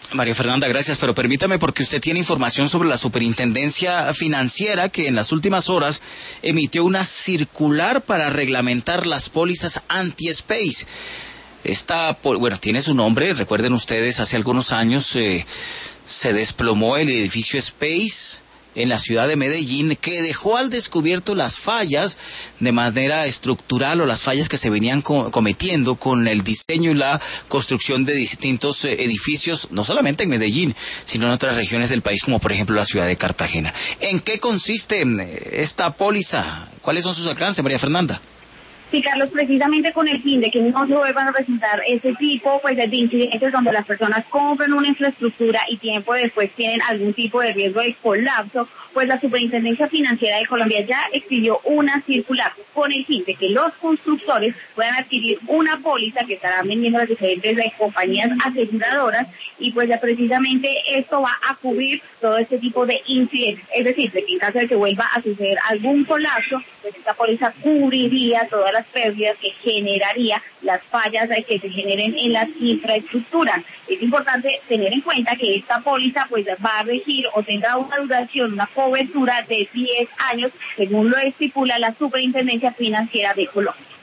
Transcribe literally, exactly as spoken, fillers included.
María Fernanda, gracias, pero permítame porque usted tiene información sobre la Superintendencia Financiera que en las últimas horas emitió una circular para reglamentar las pólizas anti-space. Esta, bueno, tiene su nombre, recuerden ustedes, hace algunos años eh, se desplomó el edificio Space en la ciudad de Medellín, que dejó al descubierto las fallas de manera estructural o las fallas que se venían co- cometiendo con el diseño y la construcción de distintos eh, edificios, no solamente en Medellín, sino en otras regiones del país, como por ejemplo la ciudad de Cartagena. ¿En qué consiste eh, esta póliza? ¿Cuáles son sus alcances, María Fernanda? Sí, Carlos, precisamente con el fin de que no se vuelvan a presentar ese tipo pues, de incidentes donde las personas compran una infraestructura y tiempo después tienen algún tipo de riesgo de colapso, pues la Superintendencia Financiera de Colombia ya expidió una circular con el fin de que los constructores puedan adquirir una póliza que estarán vendiendo las diferentes eh, compañías aseguradoras y pues ya precisamente esto va a cubrir todo este tipo de incidentes. Es decir, de que en caso de que vuelva a suceder algún colapso, pues esta póliza cubriría todas las pérdidas que generaría las fallas que se generen en las infraestructuras. Es importante tener en cuenta que esta póliza pues va a regir o tendrá una duración, una cobertura de diez años, según lo estipula la Superintendencia Financiera de Colombia.